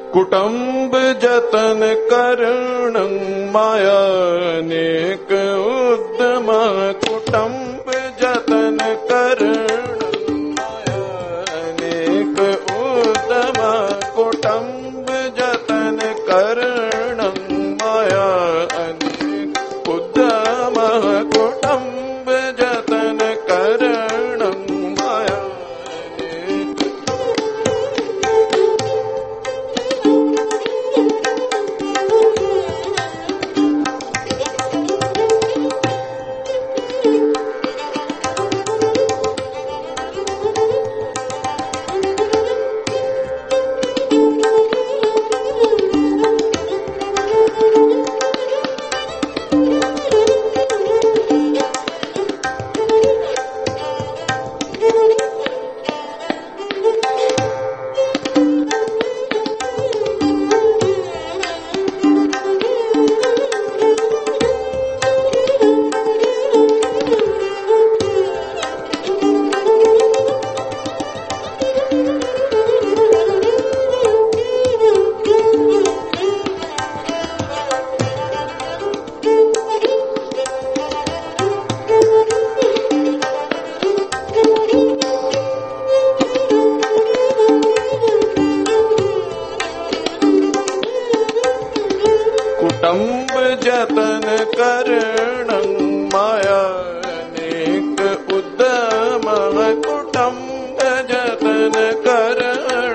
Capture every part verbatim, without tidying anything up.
कुटुम्ब जतन करण मायानेक उद्यम कुटुम्ब जतन करण मायानेक उद्यम कुटुम्ब जतन करण मायानेक उद्यम कुटुम्ब जतन करण माया कुटुम्ब जतन करण मायानेक उद्यम कुटुम्ब जतन करण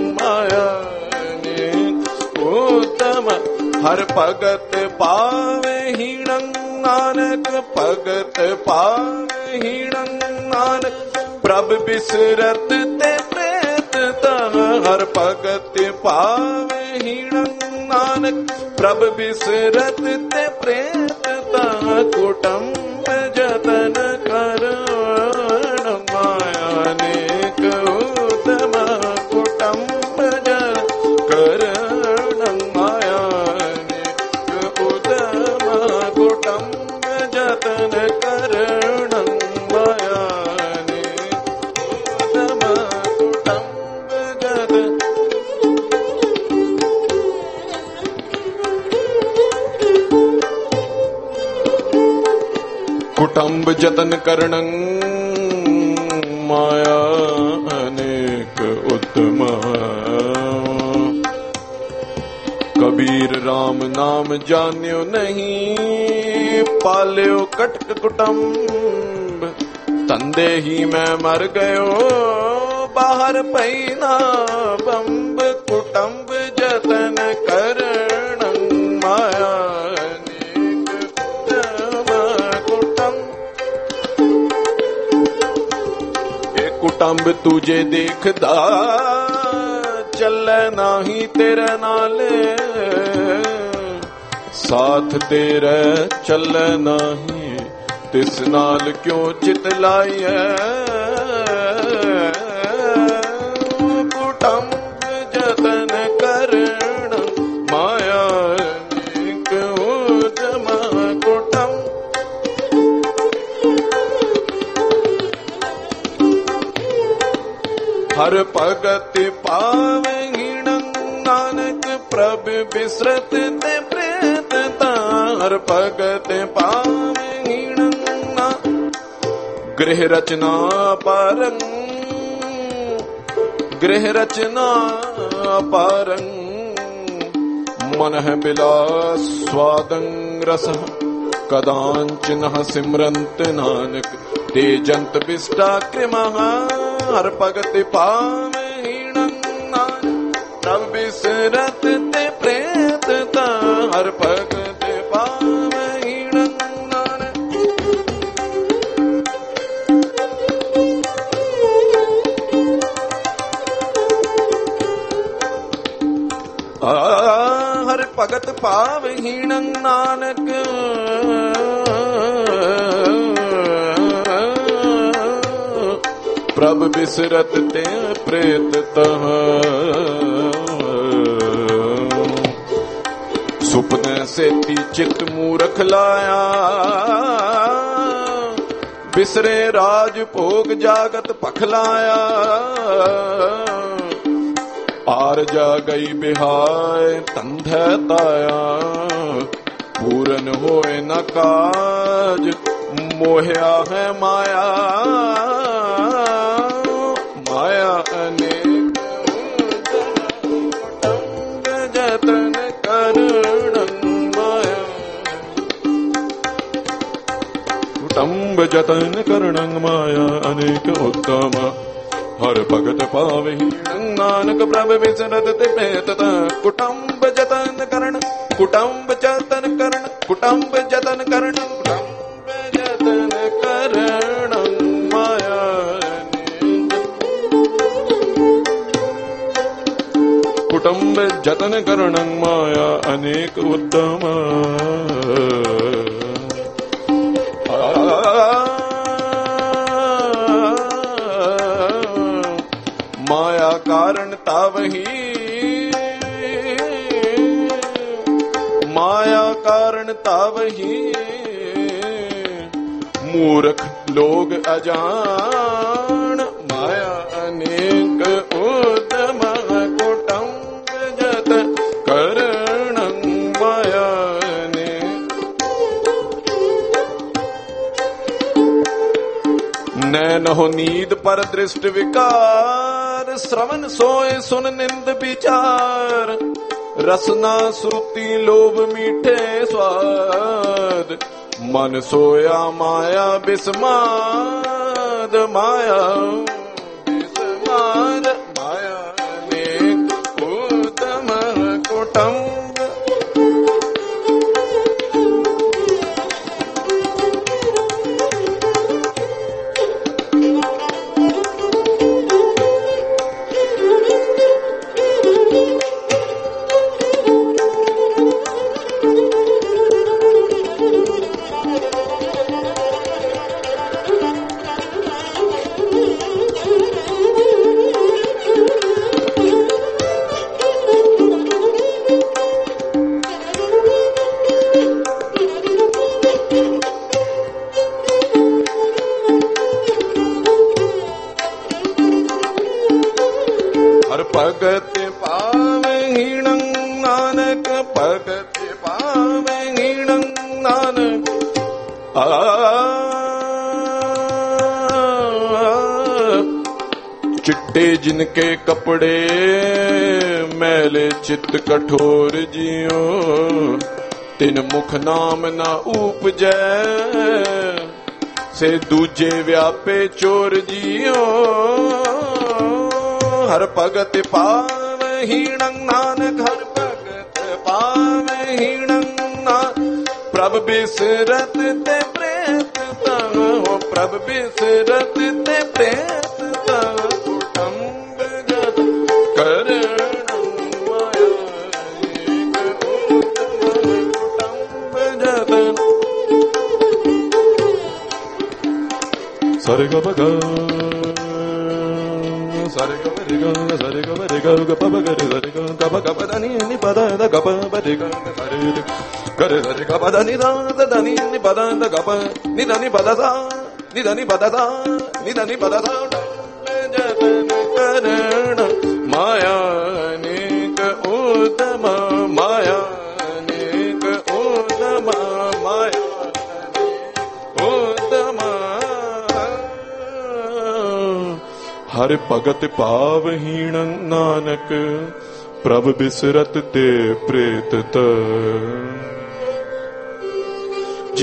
मायानेक उद्यम हर भगत पावे हीणं नानक भगत पावे हीणं नानक प्रभ बिसरत ते प्रेत तह हर भगत पावे हीणं नानक प्रभ बिसरत ते प्रेत तह कुटुम्ब जतन करण मायानेक उद्यम कुटुम्ब जतन करण मायानेक उद्यम कुटुम्ब जतन करण मायानेक उद्यम कुटुम्ब जतन कुटुम्ब जतन करणं माया अनेक उत्तम कबीर राम नाम जान्यो नहीं पाल्यो कटक कुटुम्ब तंदे ही मैं मर गयो बाहर पैना बंब कुटुम्ब जतन करणं माया कुटुम्ब तुझे देखदा चले नाही तेरे नाले साथ तेरे चले नाही तिस नाल क्यों चित लाइए कुटुम्ब जतन करण मायानेक उद्यम कुटुम्ब हर भगत पावे हीणं नानक प्रभ बिसरत ते प्रेत हर भगत पावे हीणं गृह रचना पारं गृह रचना पारं मन है बिलास स्वादं रस कदांचन सिमरंत नानक तेजंत बिष्टा कृमः हर भगत पावे हीणं तब बिसरत ते प्रेत हर भगत पावे हीणं हर भगत पावे हीणं नानक प्रभ बिसरत ते प्रेत तह सुपने से ती चित मूरख लाया बिसरे राज भोग जागत पखलाया आर जा गई बिहाय तंधे ताया पूरन होए न काज मोहिया है माया माया अनेक जतन करण माया कुटुंब जतन करण माया अनेक उत्तम हर भगत पावहि नानक प्रभ विसरत ते प्रेत कुटुंब जतन करण कुटुंब जतन करण कुटुंब जतन करण कुटुंब जतन करण माया कुटुंब जतन करण माया अनेक उत्तम माया कारण तावही माया कारण तावही मूर्ख लोग अजान माया अनेक उत्तम कुटुंब जत करण माया नैन हो नींद पर दृष्ट विकार श्रवण सोए सुन निंद विचार रसना श्रुति लोभ मीठे स्वाद मन सोया माया बिस्माद माया बिस्माद माया अनेक उत्तम कुटुंब भगत पावहीणं नानक भगत पावहीणं नानक चिट्टे जिनके कपड़े मैले चित्त कठोर जियो तिन मुख नाम ना उपजै से दूजे व्यापे चोर जियो हर भगत पावहीणं नानक हर भगत पावहीणं नानक प्रभ बिसरत ते प्रेत हो प्रभ बिसरत ते प्रेत कुटुंब जत करण माया कुटुंब जत सरे ग ग सरे ग रे ग सरे ग रे ग ग प ग रे सरे ग ग प ग प द नि नि प द द ग प प रे ग सरे ग रे सरे ग प द नि द द नि नि प द द ग प नि द नि प द सा नि द नि प द सा नि द नि प द सा जतन करण माया अनेक उत्तम माया अनेक उत्तम माया उत्तम हर भगत पावहीणं नानक प्रभ बिसरत ते प्रेत